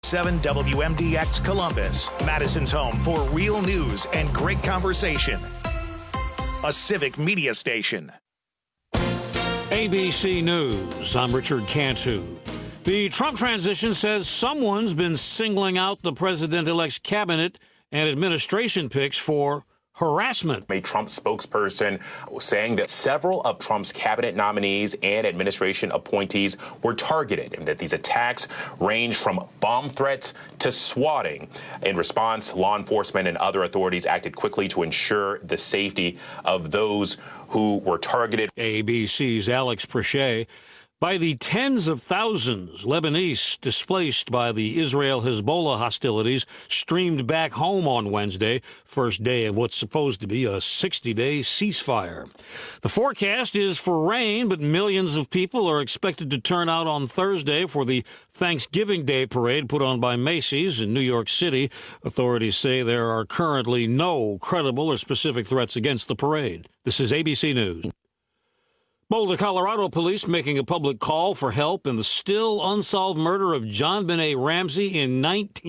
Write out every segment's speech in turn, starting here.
98.7 WMDX Columbus, Madison's home for real news and great conversation. A civic media station. ABC News, I'm Richard Cantu. The Trump transition says someone's been singling out the president-elect's cabinet and administration picks for harassment. A Trump spokesperson saying that several of Trump's cabinet nominees and administration appointees were targeted and that these attacks range from bomb threats to swatting. In response, law enforcement and other authorities acted quickly to ensure the safety of those who were targeted. ABC's Alex Perche. By the tens of thousands, Lebanese displaced by the Israel-Hezbollah hostilities streamed back home on Wednesday, first day of what's supposed to be a 60-day ceasefire. The forecast is for rain, but millions of people are expected to turn out on Thursday for the Thanksgiving Day parade put on by Macy's in New York City. Authorities say there are currently no credible or specific threats against the parade. This is ABC News. Boulder, Colorado police making a public call for help in the still unsolved murder of JonBenét Ramsey in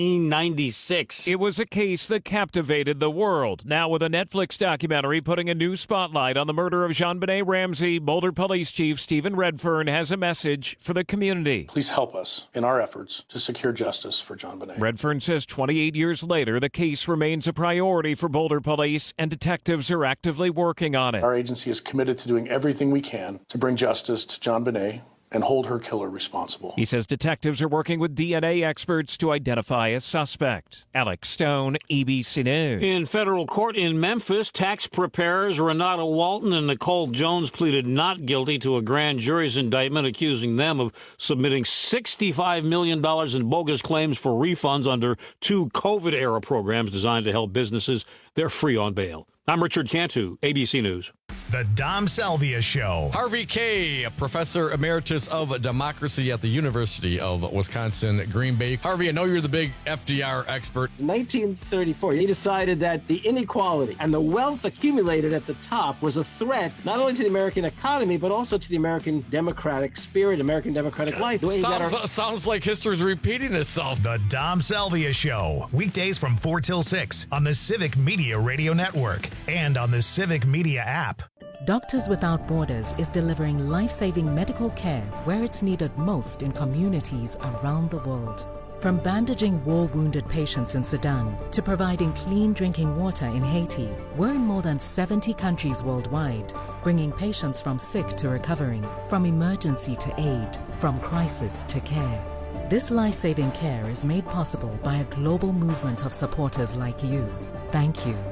1996. It was a case that captivated the world. Now with a Netflix documentary putting a new spotlight on the murder of JonBenét Ramsey, Boulder Police Chief Stephen Redfern has a message for the community. Please help us in our efforts to secure justice for JonBenét. Redfern says 28 years later, the case remains a priority for Boulder Police and detectives are actively working on it. Our agency is committed to doing everything we can to bring justice to JonBenét and hold her killer responsible. He says detectives are working with DNA experts to identify a suspect. Alex Stone, ABC News. In federal court in Memphis, tax preparers Renata Walton and Nicole Jones pleaded not guilty to a grand jury's indictment accusing them of submitting $65 million in bogus claims for refunds under two COVID-era programs designed to help businesses. They're free on bail. I'm Richard Cantu, ABC News. The Dom Salvia Show. Harvey Kaye, Professor Emeritus of Democracy at the University of Wisconsin, Green Bay. Harvey, I know you're the big FDR expert. In 1934, he decided that the inequality and the wealth accumulated at the top was a threat not only to the American economy, but also to the American democratic spirit, American democratic life. Sounds like history's repeating itself. The Dom Salvia Show. Weekdays from 4 till 6 on the Civic Media Radio Network and on the Civic Media app. Doctors Without Borders is delivering life-saving medical care where it's needed most in communities around the world. From bandaging war-wounded patients in Sudan to providing clean drinking water in Haiti, we're in more than 70 countries worldwide, bringing patients from sick to recovering, from emergency to aid, from crisis to care. This life-saving care is made possible by a global movement of supporters like you. Thank you.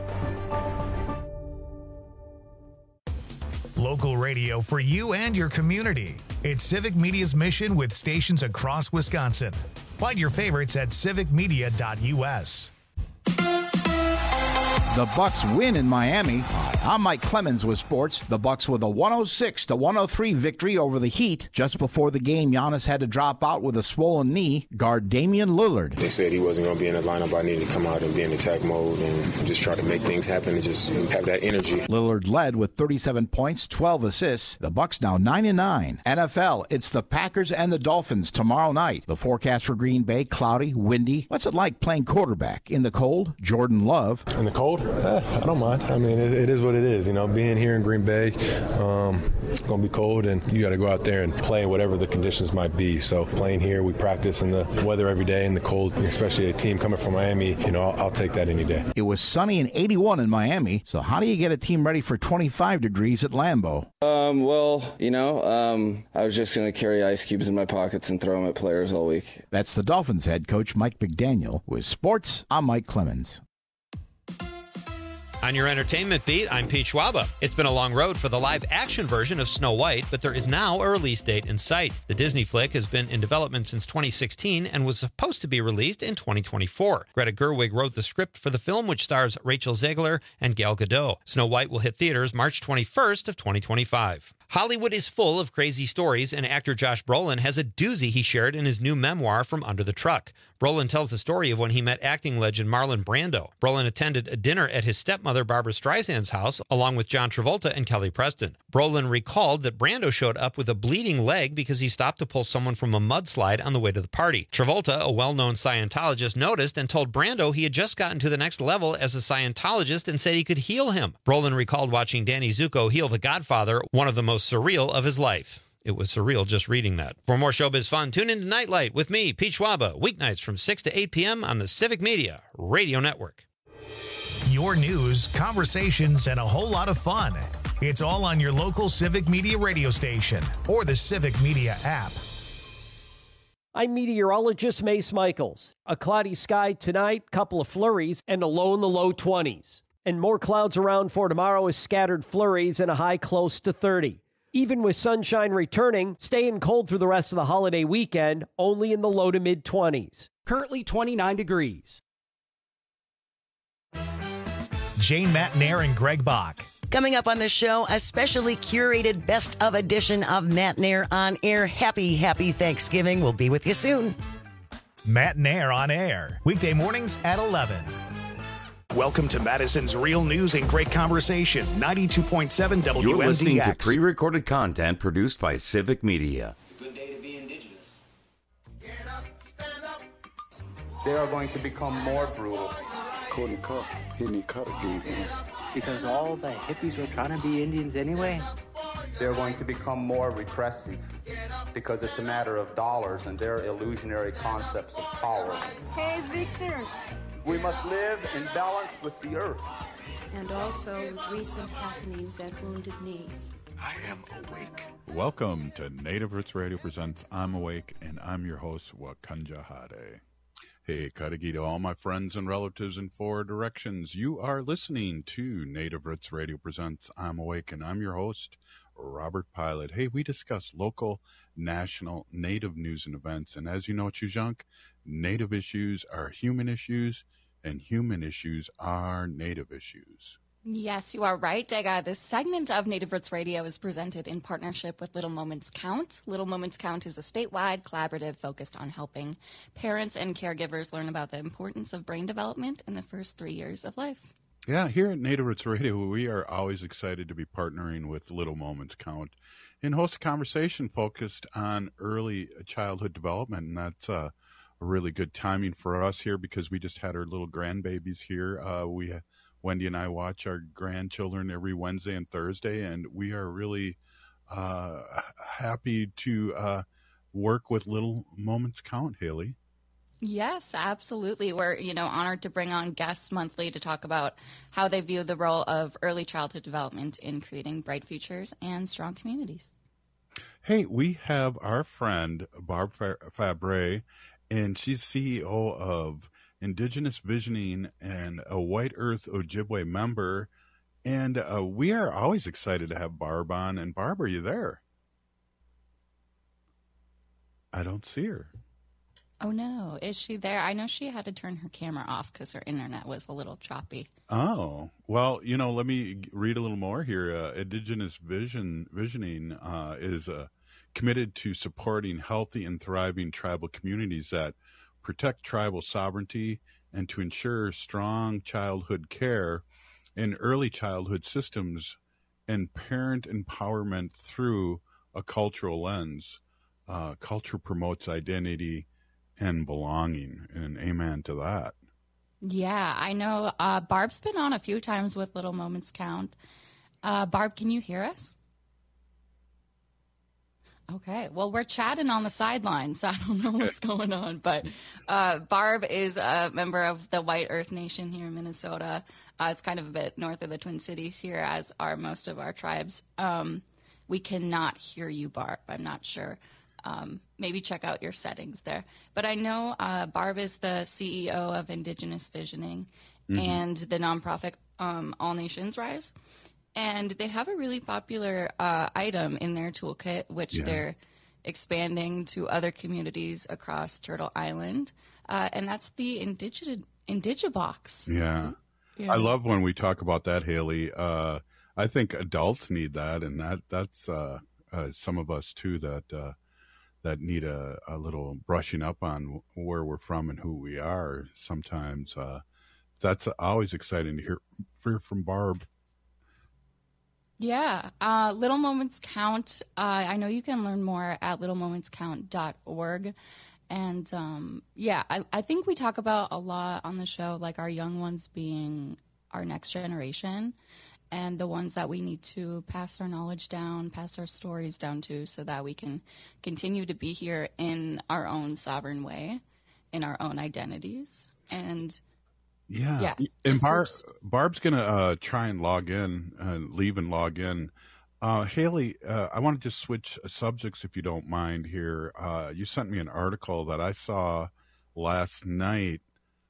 Local radio for you and your community. It's Civic Media's mission with stations across Wisconsin. Find your favorites at civicmedia.us. The Bucks win in Miami. I'm Mike Clemens with sports. The Bucks with a 106-103 victory over the Heat. Just before the game, Giannis had to drop out with a swollen knee. Guard Damian Lillard. They said he wasn't going to be in the lineup. I needed to come out and be in attack mode and just try to make things happen and just have that energy. Lillard led with 37 points, 12 assists. The Bucks now 9-9. NFL, it's the Packers and the Dolphins tomorrow night. The forecast for Green Bay, cloudy, windy. What's it like playing quarterback in the cold? Jordan Love. In the cold? I don't mind. I mean, it is what it is. You know, being here in Green Bay, it's going to be cold, and you got to go out there and play whatever the conditions might be. So playing here, we practice in the weather every day in the cold, especially a team coming from Miami. You know, I'll take that any day. It was sunny and 81 in Miami. So how do you get a team ready for 25 degrees at Lambeau? I was just going to carry ice cubes in my pockets and throw them at players all week. That's the Dolphins head coach Mike McDaniel. With sports, I'm Mike Clemens. On your entertainment beat, I'm Pete Schwaba. It's been a long road for the live-action version of Snow White, but there is now a release date in sight. The Disney flick has been in development since 2016 and was supposed to be released in 2024. Greta Gerwig wrote the script for the film, which stars Rachel Zegler and Gal Gadot. Snow White will hit theaters March 21st of 2025. Hollywood is full of crazy stories, and actor Josh Brolin has a doozy he shared in his new memoir, From Under the Truck. Brolin tells the story of when he met acting legend Marlon Brando. Brolin attended a dinner at his stepmother Barbra Streisand's house, along with John Travolta and Kelly Preston. Brolin recalled that Brando showed up with a bleeding leg because he stopped to pull someone from a mudslide on the way to the party. Travolta, a well-known Scientologist, noticed and told Brando he had just gotten to the next level as a Scientologist and said he could heal him. Brolin recalled watching Danny Zuko heal The Godfather, one of the most surreal of his life. It was surreal just reading that. For more showbiz fun, tune into Nightlight with me, Pete Schwaba, weeknights from 6 to 8 p.m. on the Civic Media Radio Network. Your news, conversations, and a whole lot of fun. It's all on your local Civic Media radio station or the Civic Media app. I'm meteorologist Mace Michaels. A cloudy sky tonight, couple of flurries, and a low in the low 20s. And more clouds around for tomorrow with scattered flurries and a high close to 30. Even with sunshine returning, staying cold through the rest of the holiday weekend, only in the low to mid-20s. Currently 29 degrees. Jane Matnair and Greg Bach. Coming up on the show, a specially curated best of edition of Matnair on Air. Happy Thanksgiving. We'll be with you soon. Matnair on Air, weekday mornings at 11. Welcome to Madison's Real News and Great Conversation, 92.7 WMDX. You're listening to pre-recorded content produced by Civic Media. It's a good day to be indigenous. Get up, stand up. They are going to become more brutal. Cody Cup, Henny Cutter gave him. Because all the hippies were trying to be Indians anyway. They're going to become more repressive because it's a matter of dollars and their illusionary concepts of power. Hey, Victor. We must live in balance with the earth. And also with recent happenings at Wounded Knee. I am awake. Welcome to Native Roots Radio presents I'm Awake, and I'm your host, Wakanja Hade. Hey, Kadagi to all my friends and relatives in 4 directions. You are listening to Native Roots Radio presents I'm Awake, and I'm your host, Robert Pilot. Hey, we discuss local, national, Native news and events. And as you know, Chujunk, Native issues are human issues, and human issues are Native issues. Yes, you are right, Dega. This segment of Native Roots Radio is presented in partnership with Little Moments Count. Little Moments Count is a statewide collaborative focused on helping parents and caregivers learn about the importance of brain development in the first 3 years of life. Yeah, here at Native Roots Radio, we are always excited to be partnering with Little Moments Count and host a conversation focused on early childhood development. And that's a really good timing for us here because we just had our little grandbabies here. Wendy and I watch our grandchildren every Wednesday and Thursday, and we are really happy to work with Little Moments Count, Haley. Yes, absolutely. We're, honored to bring on guests monthly to talk about how they view the role of early childhood development in creating bright futures and strong communities. Hey, we have our friend, Barb Fabre, and she's CEO of Indigenous Visioning and a White Earth Ojibwe member. And we are always excited to have Barb on. And Barb, are you there? I don't see her. Oh, no. Is she there? I know she had to turn her camera off because her internet was a little choppy. Oh, well, let me read a little more here. Indigenous Visioning is committed to supporting healthy and thriving tribal communities that protect tribal sovereignty and to ensure strong childhood care and early childhood systems and parent empowerment through a cultural lens. Culture promotes identity and belonging, and amen to that. Yeah, I know. Barb's been on a few times with Little Moments Count. Barb, can you hear us? Okay, well, we're chatting on the sidelines, so I don't know what's going on. But Barb is a member of the White Earth Nation here in Minnesota. It's kind of a bit north of the Twin Cities here, as are most of our tribes. We cannot hear you, Barb. I'm not sure. Maybe check out your settings there. But I know Barb is the CEO of Indigenous Visioning and the nonprofit All Nations Rise. And they have a really popular item in their toolkit, which they're expanding to other communities across Turtle Island. And that's the Indigibox. Yeah. I love when we talk about that, Haley. I think adults need that, and that's some of us too that need a little brushing up on where we're from and who we are. Sometimes that's always exciting to hear from Barb. Yeah, Little Moments Count. I know you can learn more at littlemomentscount.org. And I think we talk about a lot on the show, like our young ones being our next generation and the ones that we need to pass our knowledge down, pass our stories down to, so that we can continue to be here in our own sovereign way, in our own identities. And yeah. And Barb's going to try and log in, leave and log in. Haley, I want to just switch subjects if you don't mind here. You sent me an article that I saw last night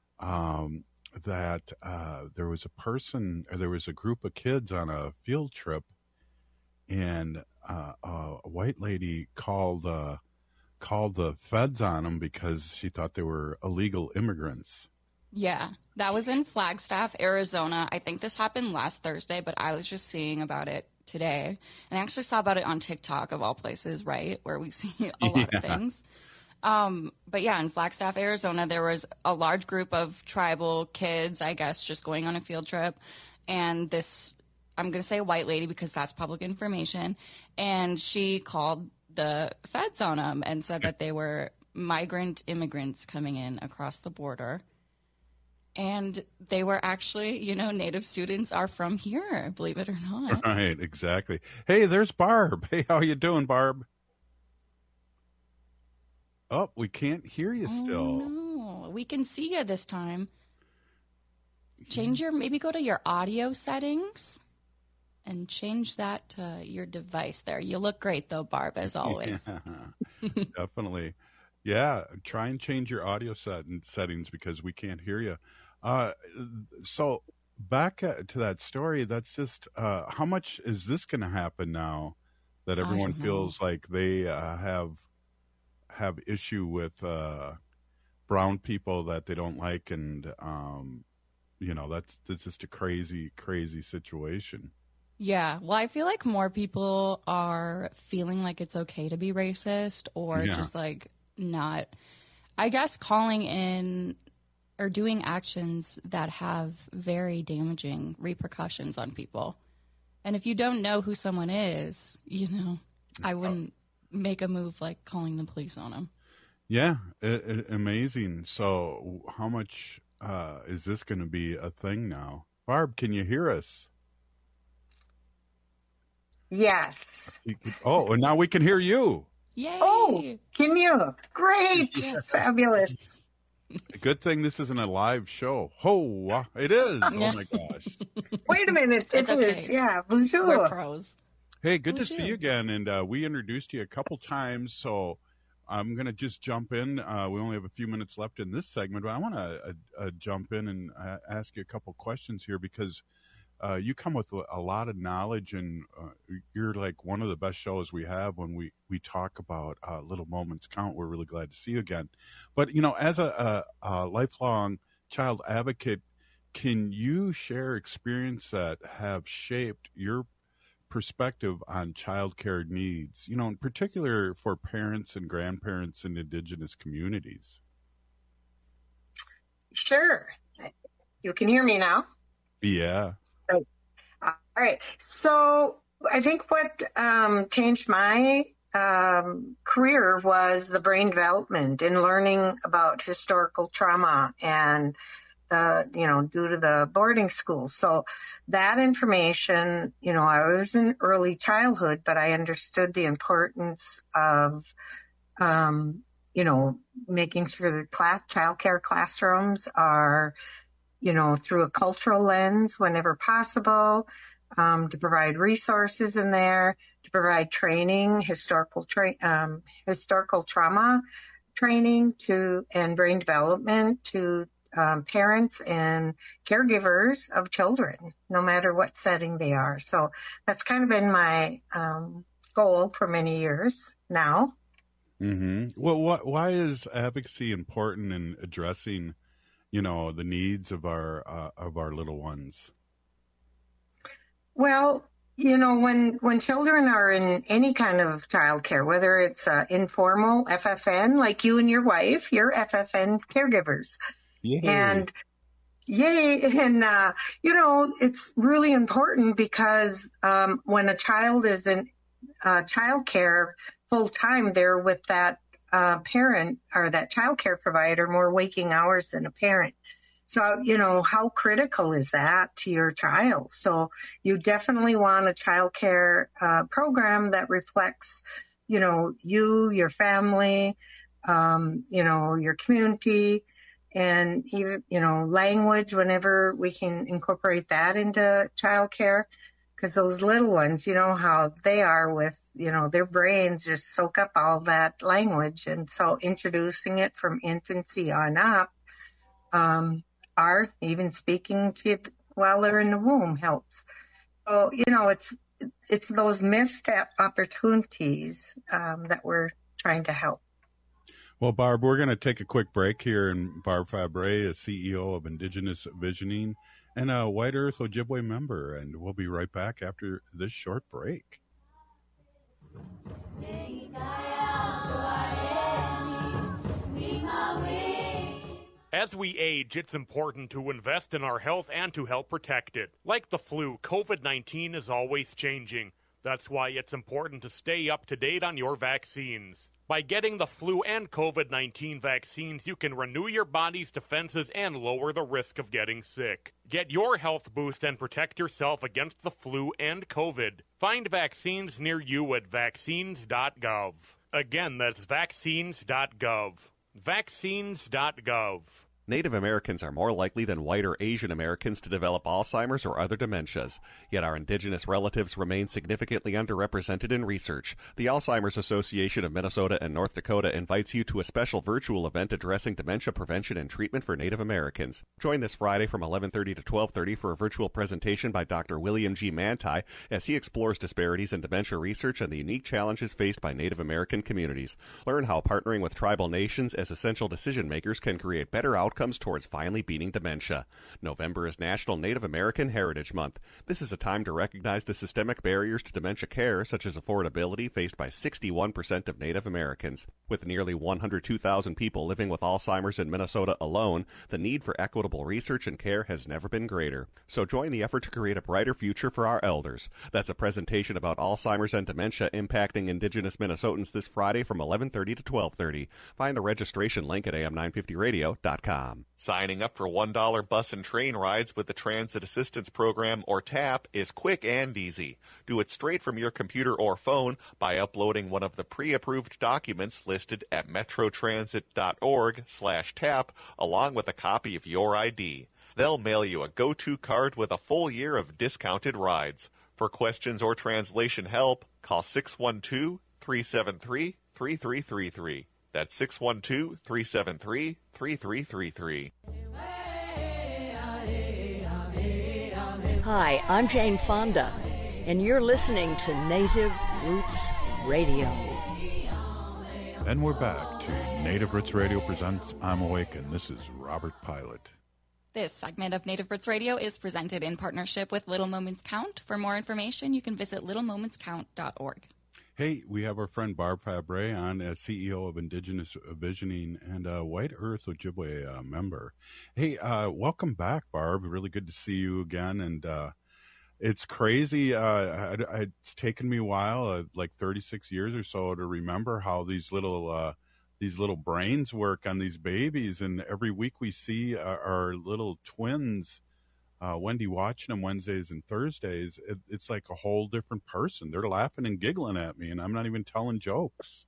that there was a group of kids on a field trip, and a white lady called the feds on them because she thought they were illegal immigrants. Yeah, that was in Flagstaff, Arizona. I think this happened last Thursday, but I was just seeing about it today. And I actually saw about it on TikTok, of all places, right, where we see a lot of things. But yeah, in Flagstaff, Arizona, there was a large group of tribal kids, I guess, just going on a field trip. And this, I'm going to say a white lady because that's public information. And she called the feds on them and said that they were migrant immigrants coming in across the border. And they were actually, Native students are from here, believe it or not. Right, exactly. Hey, there's Barb. Hey, how you doing, Barb? Oh, we can't hear you still. No, we can see you this time. Maybe go to your audio settings and change that to your device there. You look great, though, Barb, as always. Yeah, definitely. Yeah, try and change your audio settings because we can't hear you. So back to that story, that's just how much is this going to happen now that everyone feels like they have issue with brown people that they don't like, and that's just a crazy situation. Yeah, well, I feel like more people are feeling like it's okay to be racist, or just like not, I guess, calling in or doing actions that have very damaging repercussions on people. And if you don't know who someone is, I wouldn't make a move like calling the police on them. Yeah, amazing. So how much is this going to be a thing now? Barb, can you hear us? Yes. Oh, and now we can hear you. Yay. Oh, can you? Great. Yes. Fabulous. Good thing this isn't a live show. Oh, it is. Oh, my gosh. Wait a minute. It is. Yeah. Bonjour. We're pros. Hey, good to see you again. And we introduced you a couple times, so I'm going to just jump in. We only have a few minutes left in this segment, but I want to jump in and ask you a couple questions here because you come with a lot of knowledge, and you're like one of the best shows we have when we talk about Little Moments Count. We're really glad to see you again. But, as a lifelong child advocate, can you share experience that have shaped your perspective on child care needs, in particular for parents and grandparents in Indigenous communities? Sure. You can hear me now? Yeah. All right. So I think what changed my career was the brain development and learning about historical trauma and due to the boarding school. So that information, I was in early childhood, but I understood the importance of, making sure that child care classrooms are, through a cultural lens whenever possible, to provide resources in there, to provide training, historical trauma training and brain development to parents and caregivers of children, no matter what setting they are. So that's kind of been my goal for many years now. Mm-hmm. Well, why is advocacy important in addressing, the needs of our little ones? Well, when children are in any kind of childcare, whether it's informal FFN, like you and your wife, you're FFN caregivers. Yay. And yay. And, it's really important because when a child is in childcare full time, they're with that parent or that childcare provider more waking hours than a parent. So, how critical is that to your child? So you definitely want a childcare program that reflects, you, your family, your community, and even, language whenever we can incorporate that into childcare. Because those little ones, how they are with, their brains just soak up all that language. And so introducing it from infancy on up, or even speaking to while they're in the womb helps. So, it's those missed opportunities that we're trying to help. Well, Barb, we're going to take a quick break here. And Barb Fabre is CEO of Indigenous Visioning and a White Earth Ojibwe member. And we'll be right back after this short break. As we age, it's important to invest in our health and to help protect it. Like the flu, COVID-19 is always changing. That's why it's important to stay up to date on your vaccines. By getting the flu and COVID-19 vaccines, you can renew your body's defenses and lower the risk of getting sick. Get your health boost and protect yourself against the flu and COVID. Find vaccines near you at vaccines.gov. Again, that's vaccines.gov. Vaccines.gov. Native Americans are more likely than white or Asian Americans to develop Alzheimer's or other dementias. Yet our indigenous relatives remain significantly underrepresented in research. The Alzheimer's Association of Minnesota and North Dakota invites you to a special virtual event addressing dementia prevention and treatment for Native Americans. Join this Friday from 11:30 to 12:30 for a virtual presentation by Dr. William G. Manti as he explores disparities in dementia research and the unique challenges faced by Native American communities. Learn how partnering with tribal nations as essential decision makers can create better outcomes towards finally beating dementia. November is National Native American Heritage Month. This is a time to recognize the systemic barriers to dementia care, such as affordability, faced by 61% of Native Americans. With nearly 102,000 people living with Alzheimer's in Minnesota alone, the need for equitable research and care has never been greater. So join the effort to create a brighter future for our elders. That's a presentation about Alzheimer's and dementia impacting Indigenous Minnesotans this Friday from 11:30 to 12:30. Find the registration link at am950radio.com. Signing up for $1 bus and train rides with the Transit Assistance Program, or TAP, is quick and easy. Do it straight from your computer or phone by uploading one of the pre-approved documents listed at metrotransit.org/TAP along with a copy of your ID. They'll mail you a go-to card with a full year of discounted rides. For questions or translation help, call 612-373-3333. That's 612-373-3333. Hi, I'm Jane Fonda, and you're listening to Native Roots Radio. And we're back to Native Roots Radio presents I'm Awake, and this is Robert Pilot. This segment of Native Roots Radio is presented in partnership with Little Moments Count. For more information, you can visit littlemomentscount.org. Hey, we have our friend Barb Fabre on as CEO of Indigenous Visioning and a White Earth Ojibwe member. Hey, welcome back, Barb. Really good to see you again. And it's crazy. It's taken me a while, like 36 years or so, to remember how these little brains work on these babies. And every week we see our little twins. Wendy watching them Wednesdays and Thursdays, it's like a whole different person. They're laughing and giggling at me, and I'm not even telling jokes.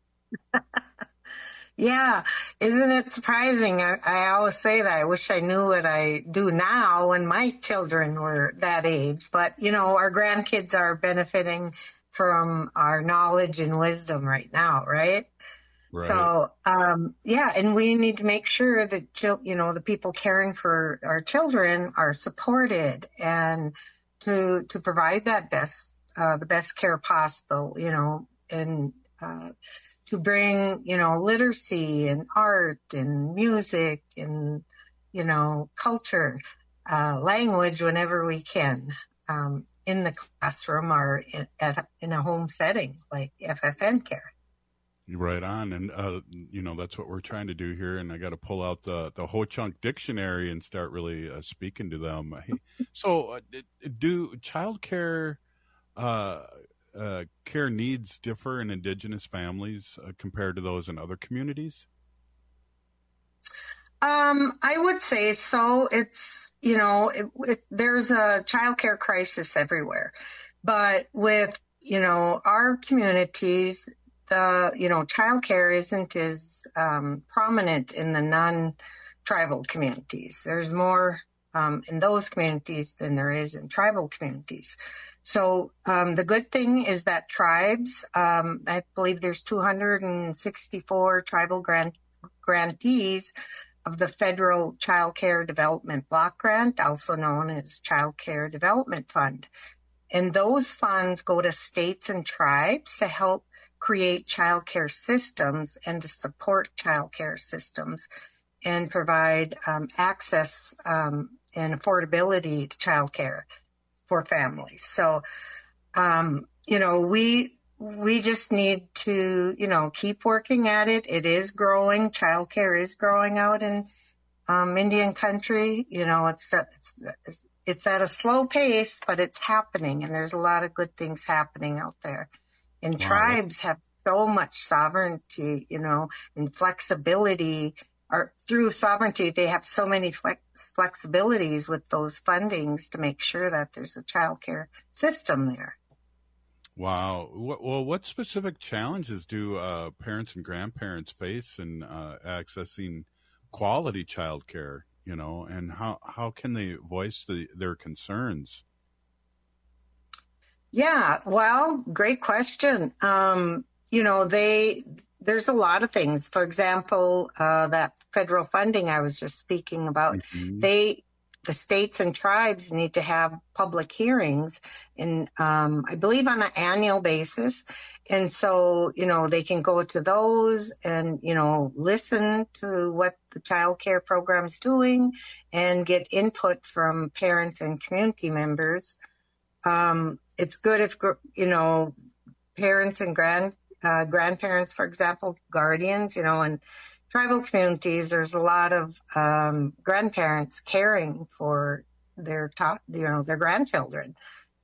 Yeah, isn't it surprising? I always say that. I wish I knew what I do now when my children were that age. But, our grandkids are benefiting from our knowledge and wisdom right now, right? Right. So, and we need to make sure that, the people caring for our children are supported and to provide that the best care possible, and to bring, literacy and art and music and, culture, language whenever we can. in the classroom or in a home setting like FFN care. Right on. And, that's what we're trying to do here. And I got to pull out the Ho-Chunk dictionary and start really speaking to them. So do child care care needs differ in Indigenous families compared to those in other communities? I would say so. It's, there's a child care crisis everywhere. But with, our communities, child care isn't as prominent in the non-tribal communities. There's more in those communities than there is in tribal communities. So the good thing is that tribes, I believe there's 264 tribal grantees of the Federal Child Care Development Block Grant, also known as Child Care Development Fund. And those funds go to states and tribes to help create child care systems and to support child care systems and provide access and affordability to child care for families. So, we just need to, keep working at it. It is growing. Child care is growing out in Indian country. It's at a slow pace, but it's happening, and there's a lot of good things happening out there. And tribes have so much sovereignty, and flexibility. Or through sovereignty, they have so many flexibilities with those fundings to make sure that there's a child care system there. Wow. What specific challenges do parents and grandparents face in accessing quality child care, and how can they voice their concerns? Yeah, well, great question. There's a lot of things. For example, that federal funding I was just speaking about, the states and tribes need to have public hearings, and I believe on an annual basis. And so, they can go to those and, listen to what the child care program's doing and get input from parents and community members. It's good if, parents and grandparents, for example, guardians, in tribal communities, there's a lot of grandparents caring for their grandchildren,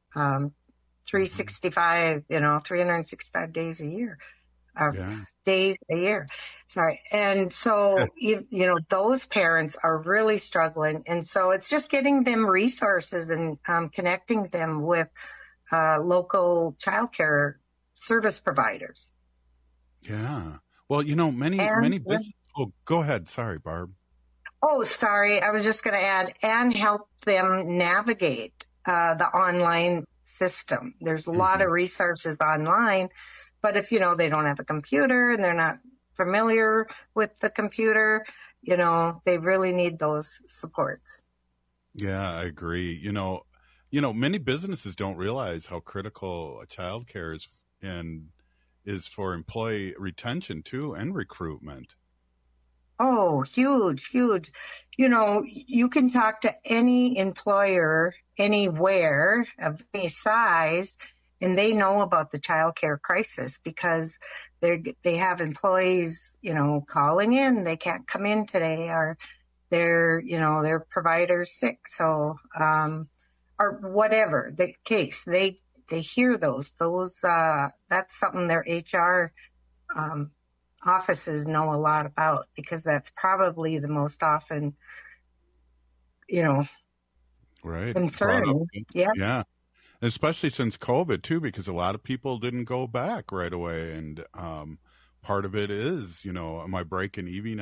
365 days a year, days a year. Sorry. And so, those parents are really struggling. And so it's just getting them resources and connecting them with local childcare service providers. Yeah. Well, many businesses. Oh, go ahead. Sorry, Barb. Oh, sorry. I was just going to add, and help them navigate the online system. There's a lot of resources online, but if, they don't have a computer and they're not familiar with the computer, they really need those supports. Yeah, I agree. Many businesses don't realize how critical childcare is for employee retention too, and recruitment. Oh, huge. You can talk to any employer anywhere of any size, and they know about the child care crisis because they have employees, calling in, they can't come in today, or their provider's sick. So, or whatever the case, they hear those, that's something their HR, offices know a lot about, because that's probably the most often, right, concern. Yeah. Especially since COVID too, because a lot of people didn't go back right away. And part of it is, am I breaking even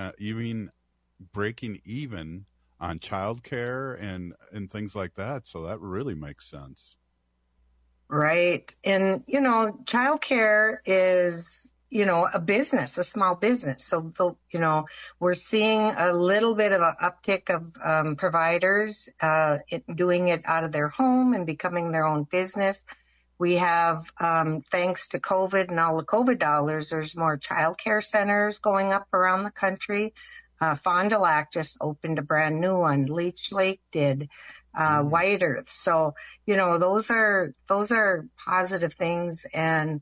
on childcare and things like that? So that really makes sense. Right. And, childcare is, a business, a small business. So, we're seeing a little bit of an uptick of providers doing it out of their home and becoming their own business. We have, thanks to COVID and all the COVID dollars, there's more childcare centers going up around the country. Fond du Lac just opened a brand new one. Leech Lake did. White Earth. So, those are positive things, and,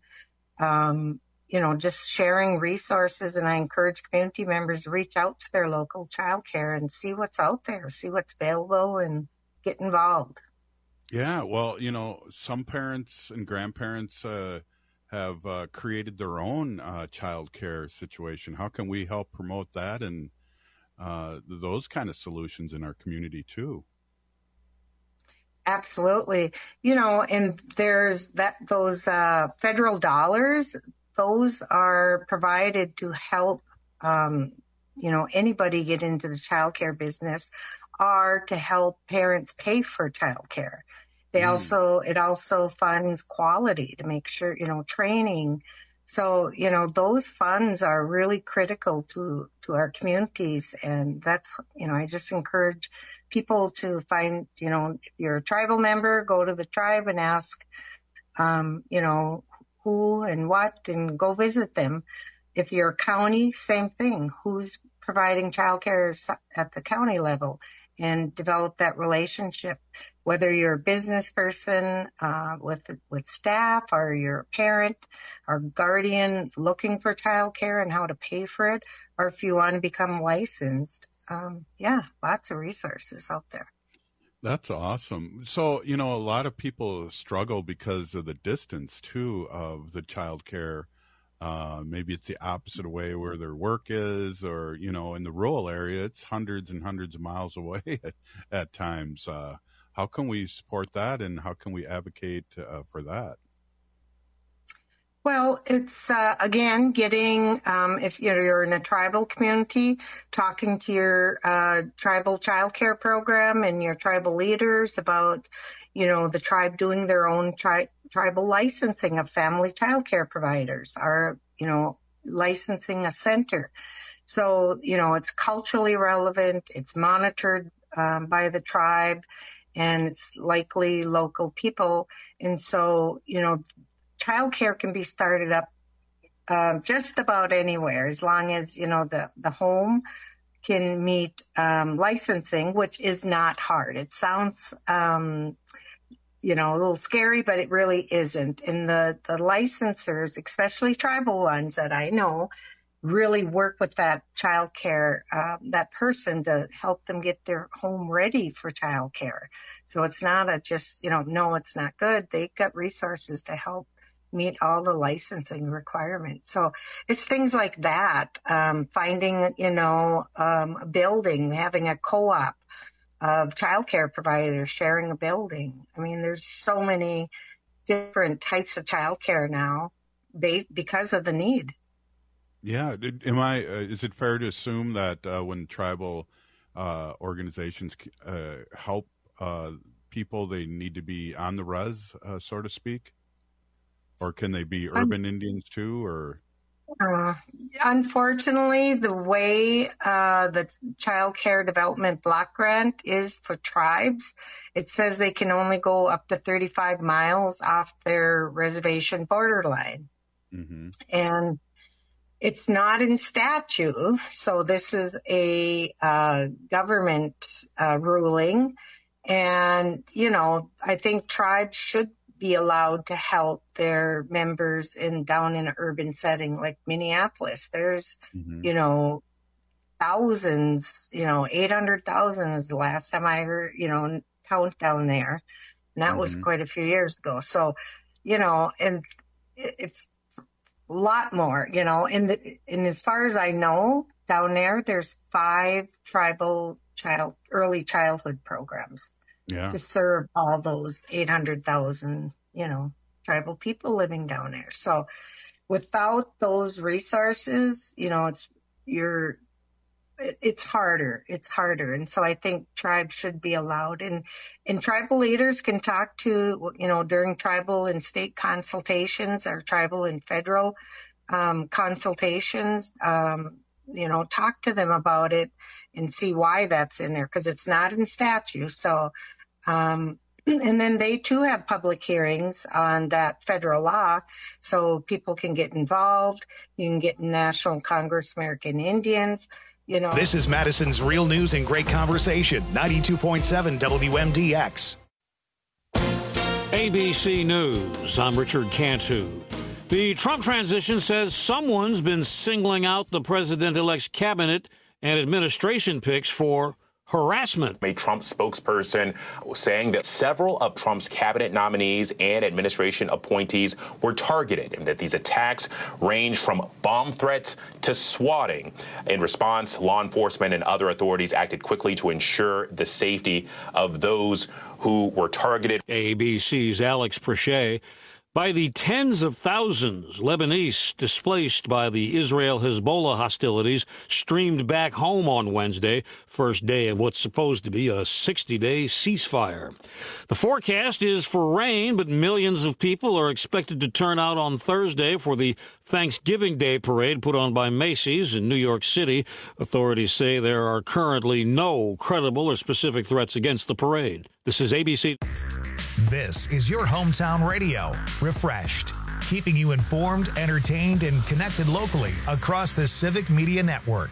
just sharing resources. And I encourage community members to reach out to their local childcare and see what's out there, see what's available, and get involved. Yeah. Well, some parents and grandparents have created their own childcare situation. How can we help promote that and those kind of solutions in our community too? Absolutely. And there's those federal dollars, those are provided to help, anybody get into the childcare business, or to help parents pay for childcare. It also funds quality to make sure, training. So, those funds are really critical to our communities. And that's, I just encourage people to find, if you're a tribal member, go to the tribe and ask, who and what, and go visit them. If you're a county, same thing. Who's providing childcare at the county level, and develop that relationship. Whether you're a business person with staff, or you're a parent or guardian looking for childcare and how to pay for it, or if you want to become licensed, lots of resources out there. That's awesome. So, a lot of people struggle because of the distance too of the childcare. Maybe it's the opposite way where their work is, or, in the rural area, it's hundreds and hundreds of miles away at times. How can we support that, and how can we advocate for that? Well, it's, again, getting, if you're in a tribal community, talking to your tribal childcare program and your tribal leaders about, the tribe doing their own tribal licensing of family childcare providers, or, licensing a center. So, it's culturally relevant, it's monitored by the tribe, and it's likely local people. And so, childcare can be started up just about anywhere, as long as, the home can meet licensing, which is not hard. It sounds, a little scary, but it really isn't. And the licensors, especially tribal ones that I know, really work with that childcare, that person, to help them get their home ready for childcare. So it's not no, it's not good. They've got resources to help meet all the licensing requirements. So it's things like that, finding, a building, having a co-op of childcare providers sharing a building. I mean, there's so many different types of childcare now because of the need. Yeah. Is it fair to assume that when tribal organizations help people, they need to be on the res, so to speak? Or can they be urban Indians too, or? Unfortunately, the way the Child Care Development Block Grant is for tribes, it says they can only go up to 35 miles off their reservation borderline. Mm-hmm. And it's not in statute, so this is a government ruling. And, I think tribes should be allowed to help their members down in an urban setting like Minneapolis. There's, thousands, 800,000 is the last time I heard, count down there. And that was quite a few years ago. So, and if a lot more, and as far as I know, down there's 5 tribal early childhood programs. Yeah. To serve all those 800,000, tribal people living down there. So without those resources, it's harder. It's harder. And so I think tribes should be allowed, and tribal leaders can talk to, during tribal and state consultations, or tribal and federal consultations, talk to them about it and see why that's in there, because it's not in statute. So, and then they too have public hearings on that federal law, so people can get involved. You can get National Congress of American Indians, This is Madison's Real News and Great Conversation, 92.7 WMDX. ABC News, I'm Richard Cantu. The Trump transition says someone's been singling out the president-elect's cabinet and administration picks for harassment. A Trump spokesperson saying that several of Trump's cabinet nominees and administration appointees were targeted and that these attacks range from bomb threats to swatting. In response, law enforcement and other authorities acted quickly to ensure the safety of those who were targeted. ABC's Alex Prechet. By the tens of thousands, Lebanese displaced by the Israel-Hezbollah hostilities streamed back home on Wednesday, first day of what's supposed to be a 60-day ceasefire. The forecast is for rain, but millions of people are expected to turn out on Thursday for the Thanksgiving Day parade put on by Macy's in New York City. Authorities say there are currently no credible or specific threats against the parade. This is ABC. This is your hometown radio, Refreshed, keeping you informed, entertained, and connected locally across the Civic Media Network.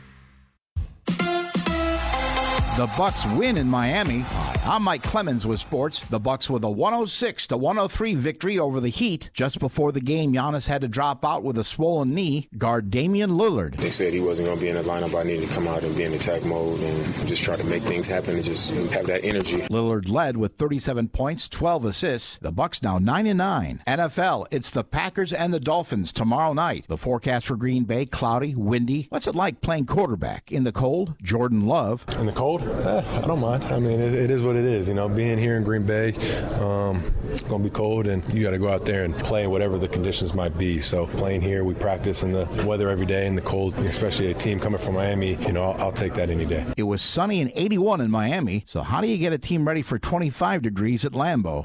The Bucks win in Miami. I'm Mike Clemens with sports. The Bucks with a 106-103 victory over the Heat. Just before the game, Giannis had to drop out with a swollen knee. Guard Damian Lillard. They said he wasn't going to be in the lineup. I needed to come out and be in attack mode and just try to make things happen and just have that energy. Lillard led with 37 points, 12 assists. The Bucks now 9-9. NFL, it's the Packers and the Dolphins tomorrow night. The forecast for Green Bay, cloudy, windy. What's it like playing quarterback? In the cold, Jordan Love. In the cold? I don't mind. I mean, it is what it is. Being here in Green Bay, it's going to be cold, and you got to go out there and play whatever the conditions might be. So playing here, we practice in the weather every day in the cold, especially a team coming from Miami. I'll take that any day. It was sunny and 81 in Miami. So how do you get a team ready for 25 degrees at Lambeau?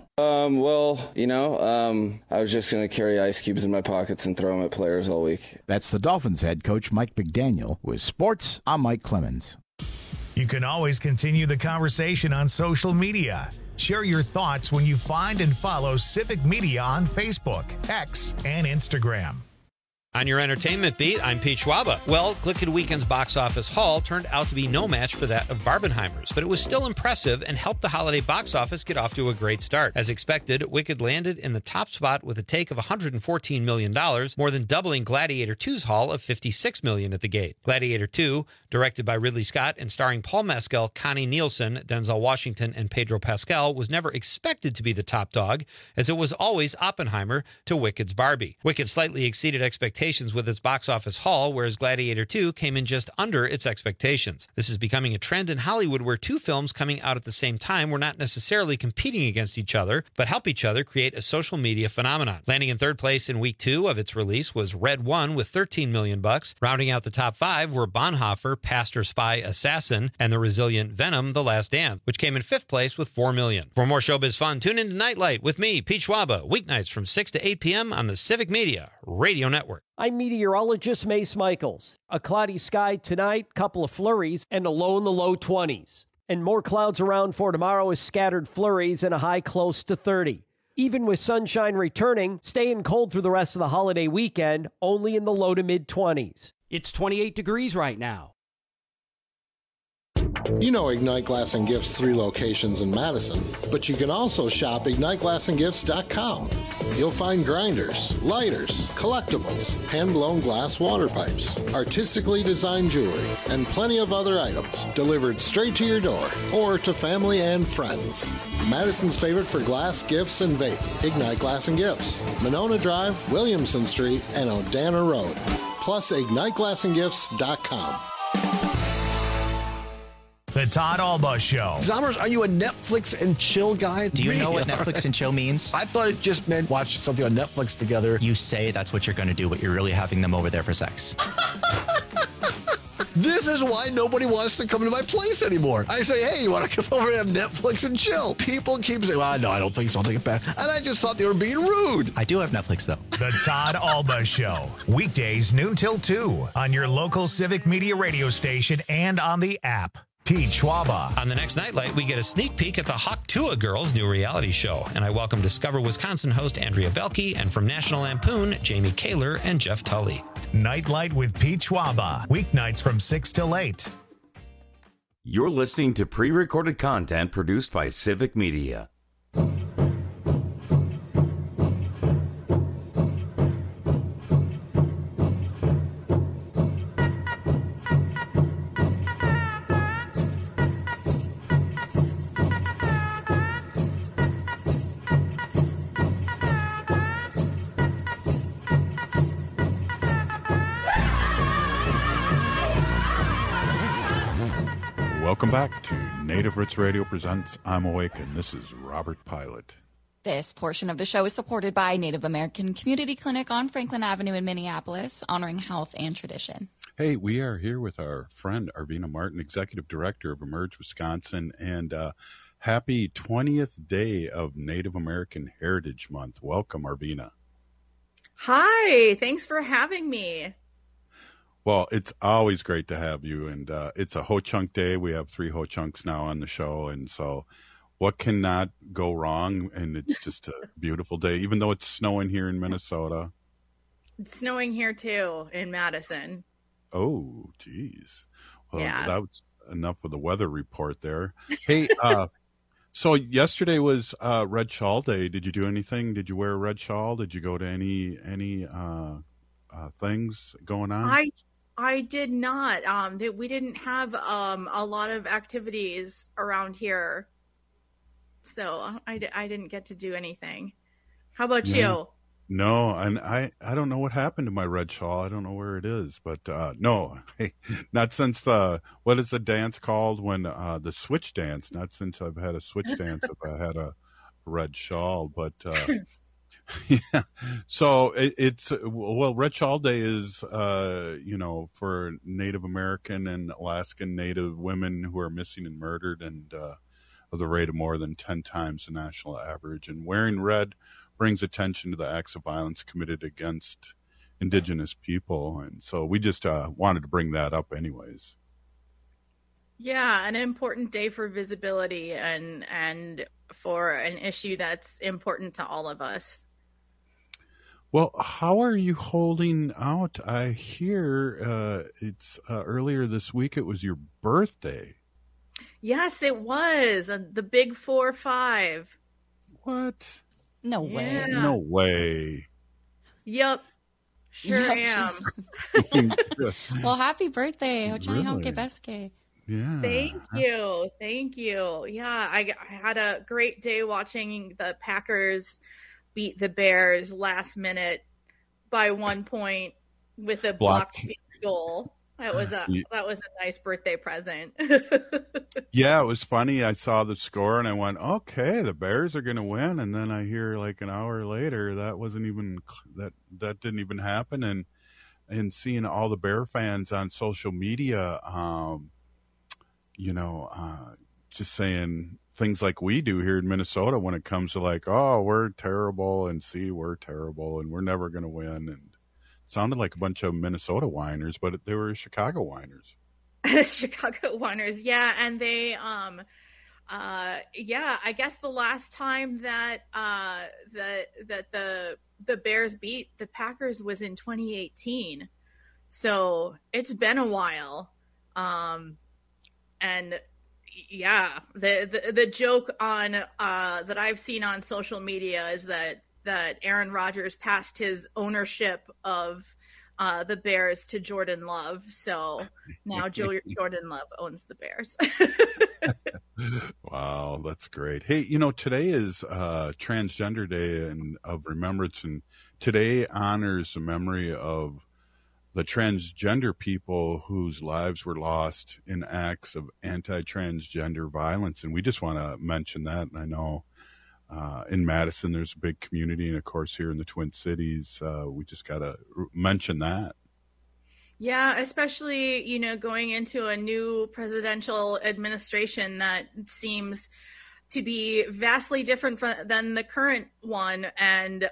I was just going to carry ice cubes in my pockets and throw them at players all week. That's the Dolphins head coach Mike McDaniel. With sports, I'm Mike Clemens. You can always continue the conversation on social media. Share your thoughts when you find and follow Civic Media on Facebook, X, and Instagram. On your entertainment beat, I'm Pete Schwaba. Well, Glicked Weekend's box office haul turned out to be no match for that of Barbenheimer's, but it was still impressive and helped the holiday box office get off to a great start. As expected, Wicked landed in the top spot with a take of $114 million, more than doubling Gladiator 2's haul of $56 million at the gate. Gladiator 2, directed by Ridley Scott and starring Paul Mescal, Connie Nielsen, Denzel Washington, and Pedro Pascal, was never expected to be the top dog, as it was always Oppenheimer to Wicked's Barbie. Wicked slightly exceeded expectations with its box office haul, whereas Gladiator 2 came in just under its expectations. This is becoming a trend in Hollywood where two films coming out at the same time were not necessarily competing against each other, but help each other create a social media phenomenon. Landing in third place in week 2 of its release was Red One with $13 million. Rounding out the top 5 were Bonhoeffer, Pastor, Spy, Assassin, and the resilient Venom, The Last Dance, which came in 5th place with $4 million. For more showbiz fun, tune in to Nightlight with me, Pete Schwaba, weeknights from 6 to 8 p.m. on the Civic Media Radio Network. I'm meteorologist Mace Michaels. A cloudy sky tonight, couple of flurries, and a low in the low 20s. And more clouds around for tomorrow with scattered flurries and a high close to 30. Even with sunshine returning, staying cold through the rest of the holiday weekend, only in the low to mid 20s. It's 28 degrees right now. You know Ignite Glass and Gifts' 3 locations in Madison, but you can also shop IgniteGlassandGifts.com. You'll find grinders, lighters, collectibles, hand-blown glass water pipes, artistically designed jewelry, and plenty of other items delivered straight to your door or to family and friends. Madison's favorite for glass, gifts, and vape. Ignite Glass and Gifts, Monona Drive, Williamson Street, and Odana Road. Plus, IgniteGlassandGifts.com. The Todd Alba Show. Zommers, are you a Netflix and chill guy? Do you know what Netflix and chill means? I thought it just meant watch something on Netflix together. You say that's what you're going to do, but you're really having them over there for sex. This is why nobody wants to come to my place anymore. I say, hey, you want to come over and have Netflix and chill? People keep saying, well, no, I don't think so. I'll take it back. And I just thought they were being rude. I do have Netflix, though. The Todd Alba Show. Weekdays noon till 2 on your local Civic Media radio station and on the app. Pete Schwaba. On the next Nightlight, we get a sneak peek at the Hawktua Girls' new reality show. And I welcome Discover Wisconsin host Andrea Belke and from National Lampoon, Jamie Kaler and Jeff Tully. Nightlight with Pete Schwaba. Weeknights from 6 till 8. You're listening to pre-recorded content produced by Civic Media. Welcome back to Native Roots Radio presents I'm Awake, and this is Robert Pilot. This portion of the show is supported by Native American Community Clinic on Franklin Avenue in Minneapolis, honoring health and tradition. Hey, we are here with our friend Arvina Martin, Executive Director of Emerge Wisconsin, and happy 20th day of Native American Heritage Month. Welcome, Arvina. Hi, thanks for having me. Well, it's always great to have you, and it's a Ho-Chunk Day. We have 3 Ho-Chunks now on the show, and so what cannot go wrong? And it's just a beautiful day, even though it's snowing here in Minnesota. It's snowing here, too, in Madison. Oh, geez. Well, yeah. That's enough of the weather report there. Hey, so yesterday was Red Shawl Day. Did you do anything? Did you wear a red shawl? Did you go to any things going on? I did not. We didn't have a lot of activities around here, so I didn't get to do anything. How about you? No, and I don't know what happened to my red shawl. I don't know where it is, but no, not since what is the dance called when the switch dance? Not since I've had a switch dance if I had a red shawl, but. Yeah. So it's Red Shawl Day is, for Native American and Alaskan Native women who are missing and murdered, and of the rate of more than 10 times the national average. And wearing red brings attention to the acts of violence committed against Indigenous people. And so we just wanted to bring that up anyways. Yeah, an important day for visibility and for an issue that's important to all of us. Well, how are you holding out? I hear it's earlier this week. It was your birthday. Yes, it was the big 4-5. What? No way. Yeah. No way. Yep. Sure am. Well, happy birthday. Really? Yeah. Thank you. Yeah, I had a great day watching the Packers beat the Bears last minute by 1 point with a blocked field goal. That was a nice birthday present. Yeah, it was funny. I saw the score and I went, okay, the Bears are going to win. And then I hear like an hour later that didn't even happen. And seeing all the Bear fans on social media, just saying things like we do here in Minnesota when it comes to like, oh, we're terrible, and we're terrible, and we're never going to win. And it sounded like a bunch of Minnesota whiners, but they were Chicago whiners. Chicago whiners, yeah. And they, I guess the last time that the Bears beat the Packers was in 2018. So it's been a while. And yeah, the joke on that I've seen on social media is that Aaron Rodgers passed his ownership of the Bears to Jordan Love, so now Jordan Love owns the Bears. Wow, that's great. Hey, today is Transgender Day of Remembrance, and today honors the memory of the transgender people whose lives were lost in acts of anti-transgender violence. And we just want to mention that. And I know in Madison, there's a big community. And of course, here in the Twin Cities, we just got to mention that. Yeah, especially, going into a new presidential administration that seems to be vastly different than the current one. And,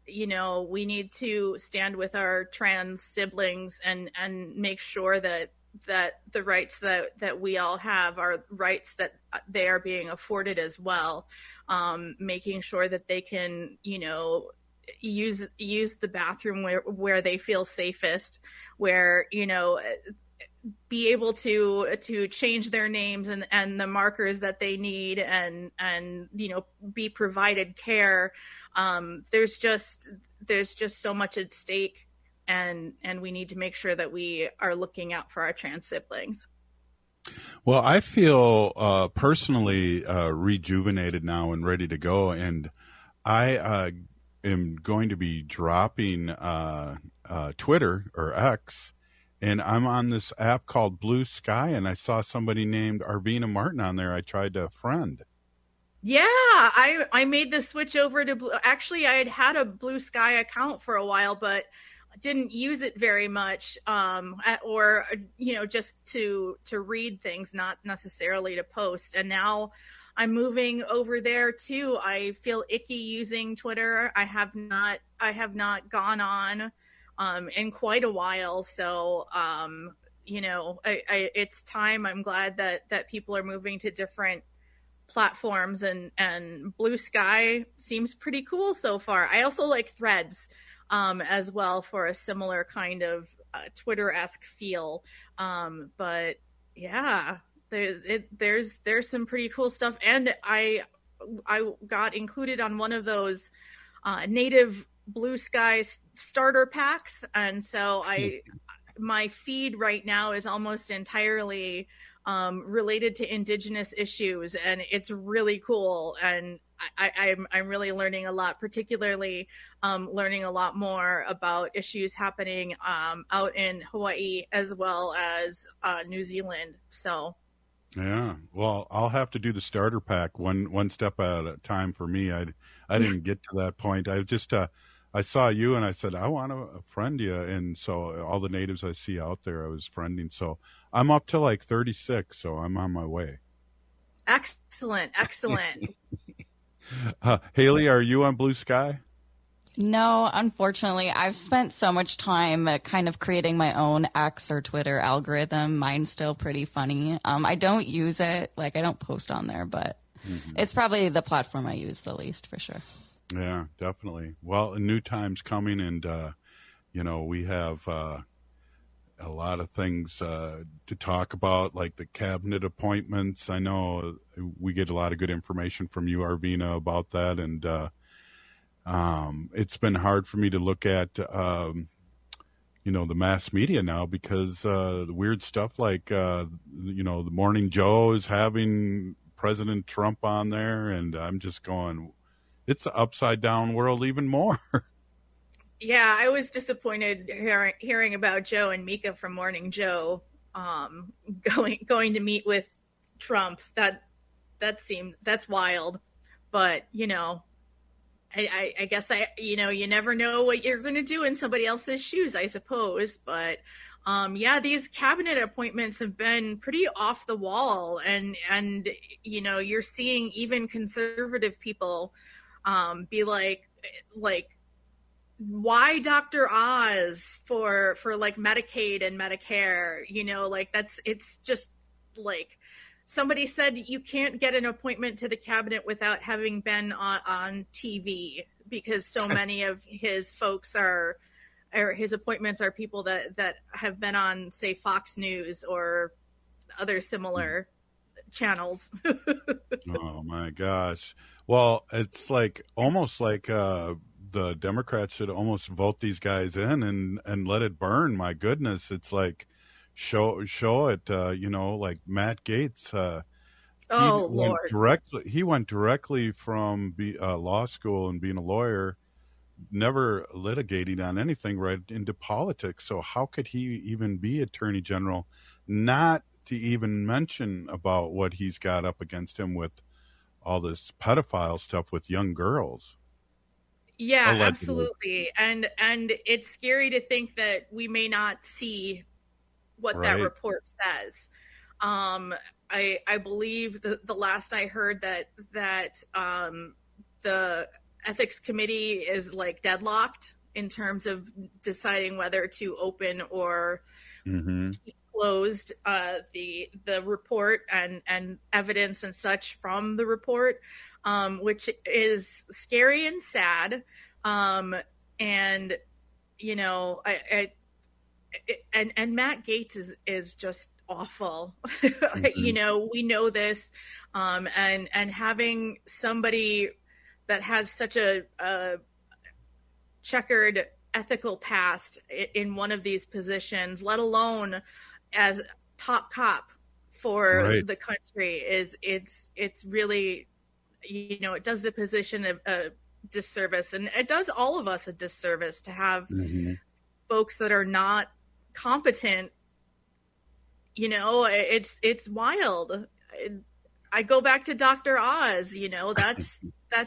we need to stand with our trans siblings and make sure that that the rights that we all have are rights that they are being afforded as well, making sure that they can, use the bathroom where they feel safest, where, be able to change their names and the markers that they need and be provided care. There's just so much at stake, and we need to make sure that we are looking out for our trans siblings. Well, I feel personally rejuvenated now and ready to go, and I am going to be dropping Twitter or X. And I'm on this app called Blue Sky, and I saw somebody named Arvina Martin on there. I tried to friend. Yeah, I made the switch over to Blue. Actually, I had a Blue Sky account for a while, but didn't use it very much, or just to read things, not necessarily to post. And now I'm moving over there too. I feel icky using Twitter. I have not gone on in quite a while. So, it's time. I'm glad that people are moving to different platforms, and Blue Sky seems pretty cool so far. I also like Threads as well for a similar kind of Twitter-esque feel. But yeah, there's some pretty cool stuff. And I got included on one of those native Blue Sky starter packs, and so my feed right now is almost entirely related to Indigenous issues, and it's really cool. And I'm really learning a lot, particularly learning a lot more about issues happening out in Hawaii as well as New Zealand. So. Yeah, well, I'll have to do the starter pack one step at a time for me. I didn't get to that point. I just I saw you and I said, I want to friend you. And so all the natives I see out there, I was friending. So I'm up to like 36. So I'm on my way. Excellent. Haley, are you on Blue Sky? No, unfortunately. I've spent so much time kind of creating my own X or Twitter algorithm. Mine's still pretty funny. I don't use it. I don't post on there, but it's probably the platform I use the least for sure. Yeah, definitely. Well, a new time's coming, and, we have a lot of things to talk about, like the cabinet appointments. I know we get a lot of good information from you, Arvina, about that, and it's been hard for me to look at, the mass media now because the weird stuff like, the Morning Joe is having President Trump on there, and I'm just going, it's an upside down world even more. Yeah, I was disappointed hearing about Joe and Mika from Morning Joe going to meet with Trump. That's wild. But, I guess you never know what you're going to do in somebody else's shoes, I suppose. But these cabinet appointments have been pretty off the wall, and you're seeing even conservative people be like, why Dr. Oz for Medicaid and Medicare? It's just like somebody said you can't get an appointment to the cabinet without having been on TV, because so many of his folks or his appointments are people that have been on, say, Fox News or other similar channels. Oh my gosh. Well, it's almost like the Democrats should almost vote these guys in and let it burn. My goodness. It's like, show it, like Matt Gaetz. He went directly from law school and being a lawyer, never litigating on anything, right into politics. So how could he even be attorney general, not to even mention about what he's got up against him with all this pedophile stuff with young girls? Yeah, allegedly. Absolutely. And it's scary to think that we may not see what that report says. I believe the last I heard that the ethics committee is deadlocked in terms of deciding whether to open or disclosed the report and evidence and such from the report, which is scary and sad. And you know, and Matt Gaetz is just awful. Mm-hmm. You know, we know this, and having somebody that has such a checkered ethical past in one of these positions, let alone as top cop for the country, it's really, you know, it does the position a disservice, and it does all of us a disservice to have folks that are not competent. You know, it's wild. I go back to Dr. Oz, you know, that's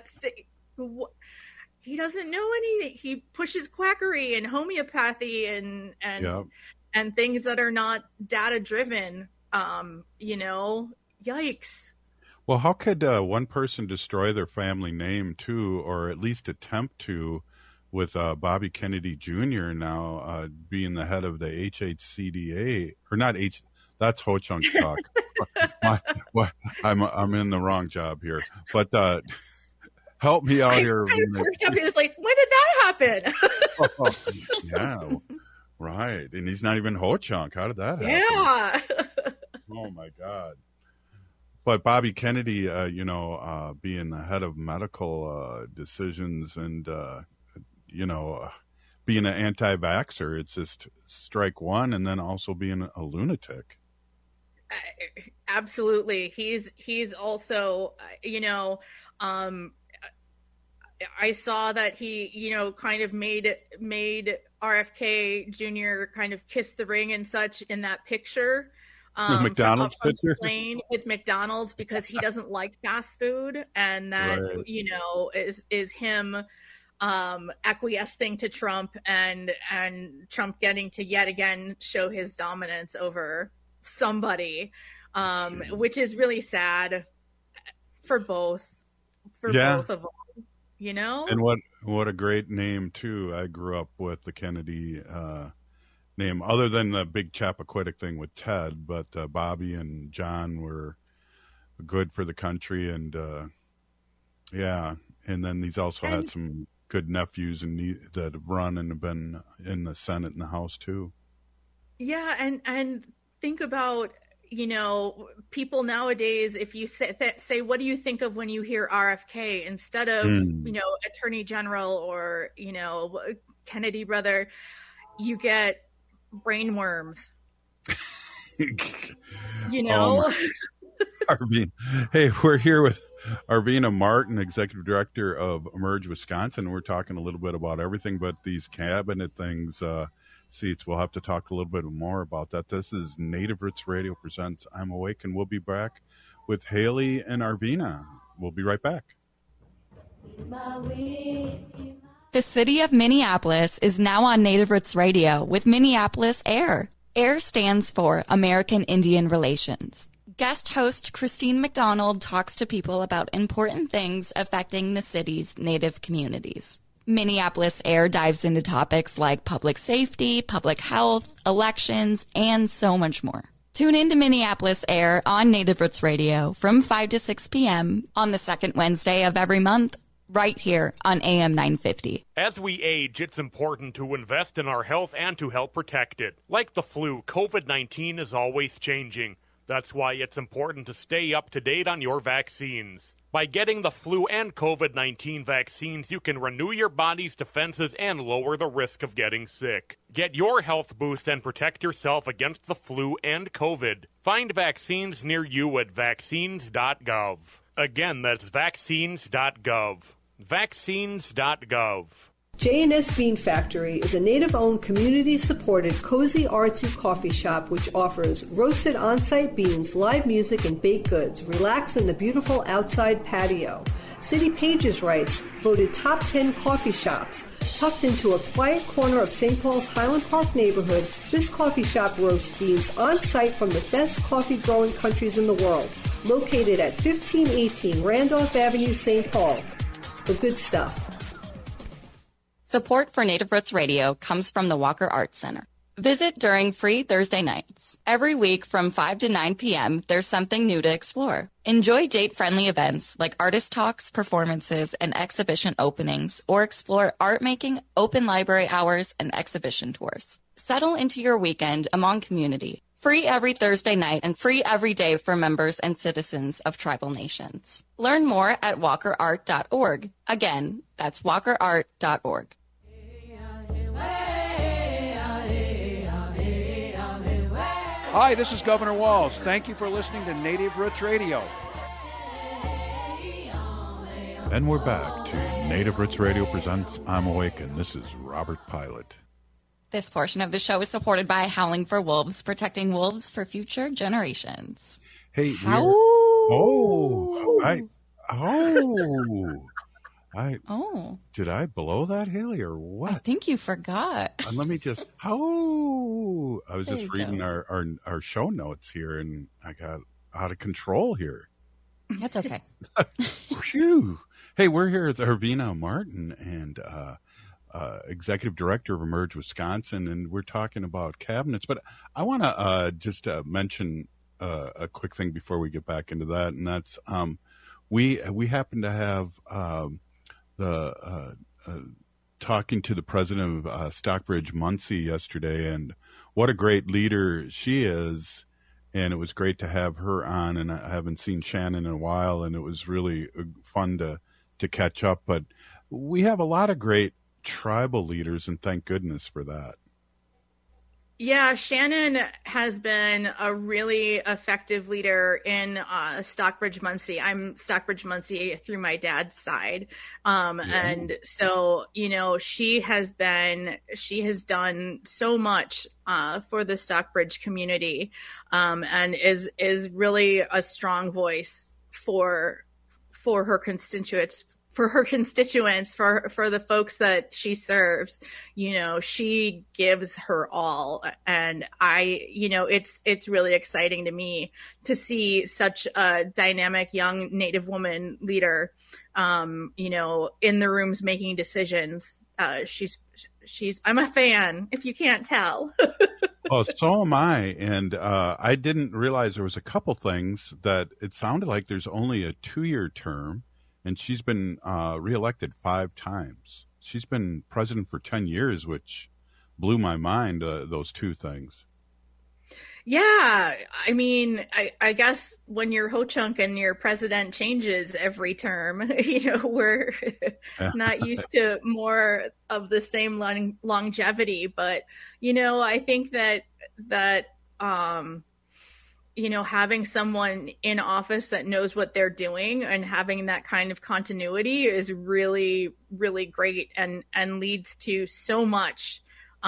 he doesn't know anything. He pushes quackery and homeopathy and things that are not data driven. You know, yikes. Well, how could one person destroy their family name too, or at least attempt to, with Bobby Kennedy Jr. now being the head of the HHCDA, or not H? That's Ho Chunk talk. I'm in the wrong job here, but help me out here. It's like, when did that happen? Yeah, right. And he's not even Ho Chunk. How did that happen? Yeah. Oh my God. But Bobby Kennedy, you know, being the head of medical decisions and, you know, being an anti-vaxxer, it's just strike one, and then also being a lunatic. Absolutely. He's also, you know, I saw that he, you know, kind of made RFK Jr. kind of kiss the ring and such in that picture. McDonald's picture? Plane with McDonald's, because he doesn't like fast food, and that you know is him acquiescing to Trump and Trump getting to yet again show his dominance over somebody, which is really sad for both of them, you know. And what a great name too. I grew up with the Kennedy name, other than the big Chappaquiddick thing with Ted, but Bobby and John were good for the country, and and then he's also had some good nephews that have run and have been in the Senate and the House too. Yeah, and think about, you know, people nowadays, if you say what do you think of when you hear RFK, instead of you know, Attorney General or, you know, Kennedy brother, you get brain worms. You know. Arvina. Hey, we're here with Arvina Martin, Executive Director of Emerge Wisconsin. We're talking a little bit about everything but these cabinet things, seats. We'll have to talk a little bit more about that. This is Native Roots Radio presents I'm Awake, and we'll be back with Haley and Arvina. We'll be right back. The city of Minneapolis is now on Native Roots Radio with Minneapolis AIR. AIR stands for American Indian Relations. Guest host Christine McDonald talks to people about important things affecting the city's Native communities. Minneapolis AIR dives into topics like public safety, public health, elections, and so much more. Tune in to Minneapolis AIR on Native Roots Radio from 5 to 6 p.m. on the second Wednesday of every month, right here on AM 950. As we age, it's important to invest in our health and to help protect it. Like the flu, COVID-19 is always changing. That's why it's important to stay up to date on your vaccines. By getting the flu and COVID-19 vaccines, you can renew your body's defenses and lower the risk of getting sick. Get your health boost and protect yourself against the flu and COVID. Find vaccines near you at vaccines.gov. Again, that's vaccines.gov. Vaccines.gov. J&S Bean Factory is a native-owned, community-supported, cozy, artsy coffee shop which offers roasted on-site beans, live music, and baked goods. Relax in the beautiful outside patio. City Pages writes, voted top 10 coffee shops. Tucked into a quiet corner of St. Paul's Highland Park neighborhood, this coffee shop roasts beans on-site from the best coffee-growing countries in the world. Located at 1518 Randolph Avenue, St. Paul. The good stuff. Support for Native Roots Radio comes from the Walker Arts Center. Visit during free Thursday nights. Every week from 5 to 9 p.m., there's something new to explore. Enjoy date-friendly events like artist talks, performances, and exhibition openings, or explore art making, open library hours, and exhibition tours. Settle into your weekend among community. Free every Thursday night and free every day for members and citizens of tribal nations. Learn more at walkerart.org. Again, that's walkerart.org. Hi, this is Governor Walz. Thank you for listening to Native Roots Radio. And we're back to Native Roots Radio presents I'm Awakened. This is Robert Pilot. This portion of the show is supported by Howling for Wolves, protecting wolves for future generations. Hey, did I blow that, Haley, or what? I think you forgot. Let me just, I was just reading our show notes here, and I got out of control here. That's okay. Phew. Hey, we're here with Irvina Martin and Executive Director of Emerge Wisconsin, and we're talking about cabinets. But I want to just mention a quick thing before we get back into that, and that's we happen to have talking to the president of Stockbridge Muncie yesterday, and what a great leader she is. And it was great to have her on, and I haven't seen Shannon in a while, and it was really fun to catch up. But we have a lot of great tribal leaders, and thank goodness for that. Yeah, Shannon has been a really effective leader in Stockbridge Muncie. I'm Stockbridge Muncie through my dad's side. And so, she has done so much for the Stockbridge community, and is really a strong voice for her constituents, for the folks that she serves. She gives her all. And it's really exciting to me to see such a dynamic young Native woman leader, in the rooms making decisions. I'm a fan, if you can't tell. Well, so am I. And I didn't realize there was a couple things that it sounded like there's only a 2-year term. And she's been reelected 5 times. She's been president for 10 years, which blew my mind, those 2 things. Yeah. I mean, I guess when your Ho-Chunk and your president changes every term, we're not used to more of the same longevity. But, I think that having someone in office that knows what they're doing and having that kind of continuity is really, really great and leads to so much,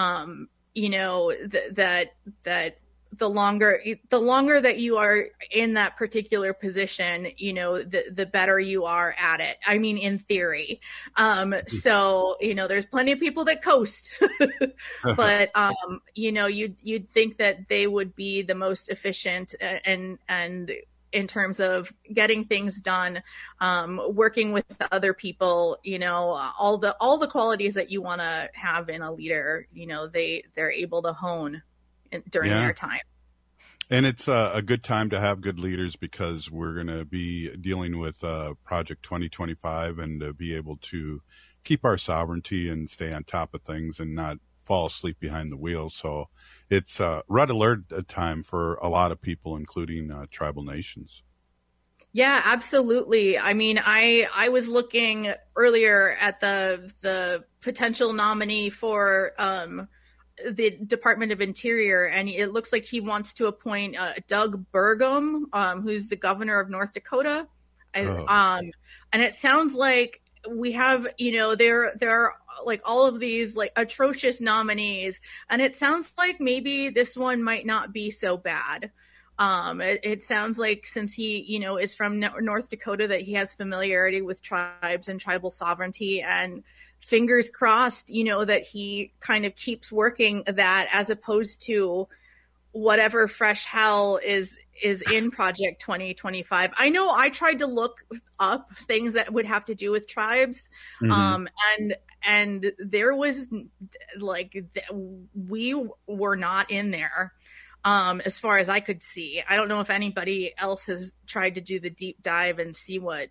that the longer that you are in that particular position, the better you are at it. I mean, in theory. So, there's plenty of people that coast, but, you'd think that they would be the most efficient and in terms of getting things done, working with other people, all the qualities that you want to have in a leader, they're able to hone during their time. And it's a good time to have good leaders, because we're going to be dealing with Project 2025 and to be able to keep our sovereignty and stay on top of things and not fall asleep behind the wheel. So it's red alert time for a lot of people, including tribal nations. Yeah, absolutely. I mean, I was looking earlier at the potential nominee for the Department of Interior, and it looks like he wants to appoint Doug Burgum, who's the governor of North Dakota. And it sounds like we have, there are like all of these like atrocious nominees, and it sounds like maybe this one might not be so bad. It sounds like, since he, is from North Dakota, that he has familiarity with tribes and tribal sovereignty, and fingers crossed, that he kind of keeps working that, as opposed to whatever fresh hell is in Project 2025. I know I tried to look up things that would have to do with tribes. And and there was we were not in there. As far as I could see. I don't know if anybody else has tried to do the deep dive and see what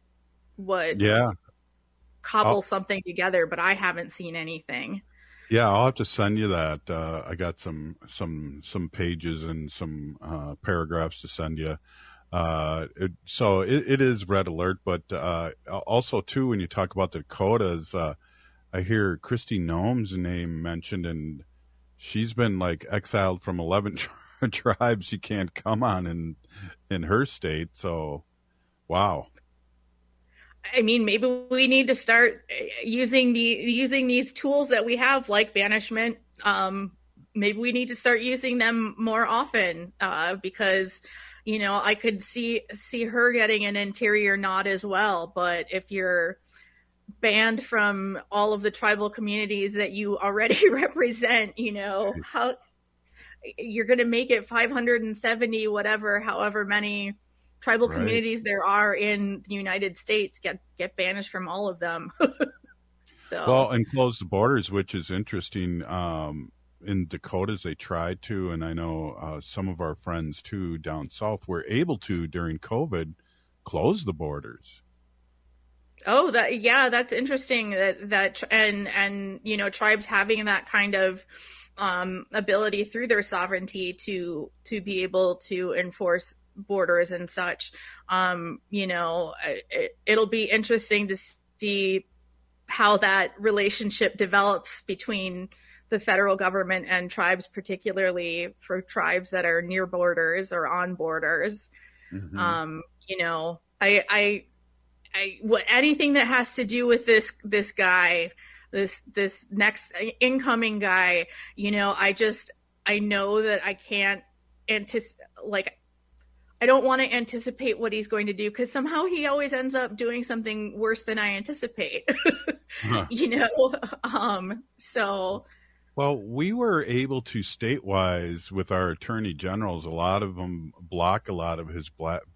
cobble something together, but I haven't seen anything. Yeah, I'll have to send you that. I got some pages and some paragraphs to send you. So it is red alert, but also too, when you talk about the Dakotas, I hear Kristi Noem's name mentioned, and she's been like exiled from 11 tribes she can't come on in her state. So, wow. I mean, maybe we need to start using these tools that we have, like banishment. Maybe we need to start using them more often, because, you know, I could see her getting an interior nod as well. But if you're banned from all of the tribal communities that you already represent, you know, how you're going to make it 570, however many tribal communities there are in the United States get banished from all of them. So, well, and close the borders, which is interesting. In Dakotas, they tried to, and I know some of our friends too down south were able to during COVID close the borders. Oh, that's interesting. That and you know, tribes having that kind of ability through their sovereignty to be able to enforce borders and such. You know, it'll be interesting to see how that relationship develops between the federal government and tribes, particularly for tribes that are near borders or on borders. Mm-hmm. You know, I anything that has to do with this guy, this next incoming guy, you know, I know that I can't I don't want to anticipate what he's going to do, because somehow he always ends up doing something worse than I anticipate. You know, so. Well, we were able to state-wise with our attorney generals, a lot of them block a lot of his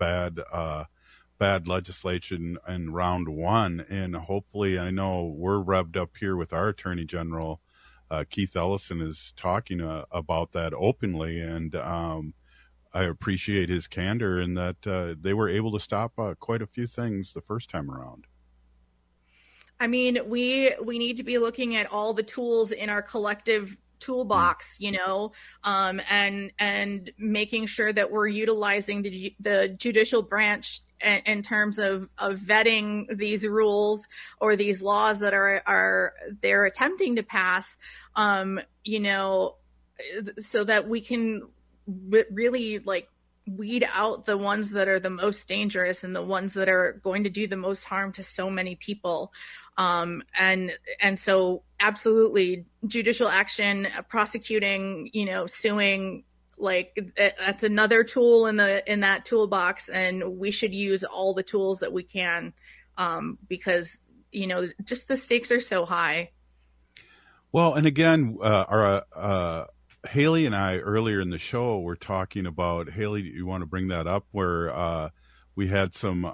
bad legislation in round one. And hopefully, I know we're revved up here with our attorney general, Keith Ellison, is talking about that openly. And I appreciate his candor in that they were able to stop quite a few things the first time around. I mean, we need to be looking at all the tools in our collective toolbox, you know, and making sure that we're utilizing the judicial branch in terms of vetting these rules or these laws that they're attempting to pass, you know, so that we can really weed out the ones that are the most dangerous and the ones that are going to do the most harm to so many people. And so absolutely judicial action, prosecuting, you know, suing, that's another tool in that toolbox. And we should use all the tools that we can, because, you know, just the stakes are so high. Well, and again, our, Haley and I earlier in the show were talking about, Haley, you want to bring that up, where we had some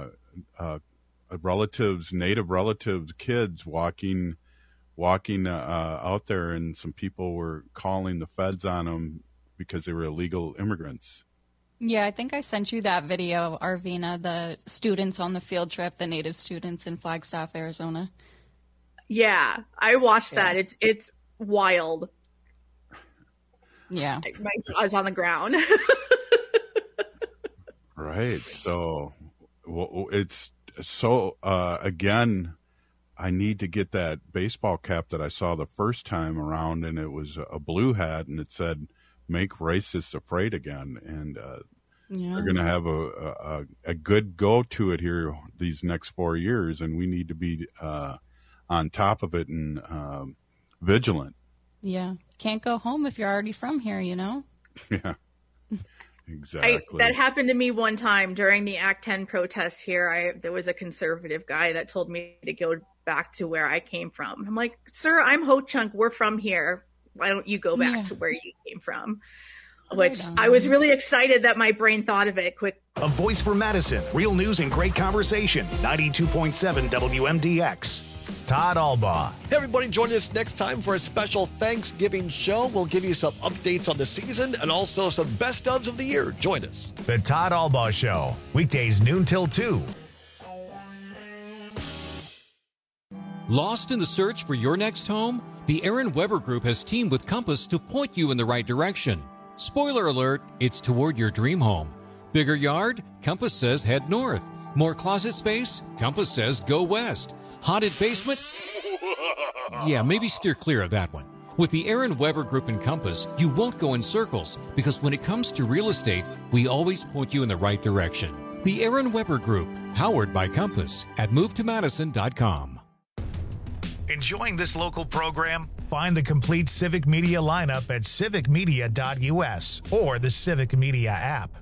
native relatives, kids walking out there, and some people were calling the feds on them because they were illegal immigrants. Yeah, I think I sent you that video, Arvina, the students on the field trip, the native students in Flagstaff, Arizona. Yeah, I watched that. It's wild. Yeah. My jaw's on the ground. Right. So it's so, again, I need to get that baseball cap that I saw the first time around, and it was a blue hat, and it said, "Make racists afraid again." And they're going to have a good go to it here these next 4 years, and we need to be on top of it and vigilant. Yeah. Can't go home if you're already from here, you know? Yeah, exactly. That happened to me one time during the Act 10 protests here. There was a conservative guy that told me to go back to where I came from. I'm like, sir, I'm Ho Chunk. We're from here. Why don't you go back to where you came from? Which I was really excited that my brain thought of it quick. A voice for Madison. Real news and great conversation. 92.7 WMDX. Todd Albaugh. Hey, everybody, join us next time for a special Thanksgiving show. We'll give you some updates on the season and also some best ofs of the year. Join us. The Todd Albaugh Show, weekdays noon till 2. Lost in the search for your next home? The Aaron Weber Group has teamed with Compass to point you in the right direction. Spoiler alert, it's toward your dream home. Bigger yard? Compass says head north. More closet space? Compass says go west. Haunted basement? Yeah, maybe steer clear of that one. With the Aaron Weber Group and Compass, you won't go in circles because when it comes to real estate, we always point you in the right direction. The Aaron Weber Group, powered by Compass at movetomadison.com. Enjoying this local program? Find the complete Civic Media lineup at civicmedia.us or the Civic Media app.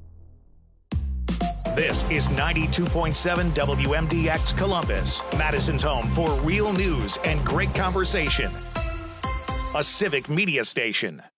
This is 92.7 WMDX Columbus, Madison's home for real news and great conversation. A Civic Media station.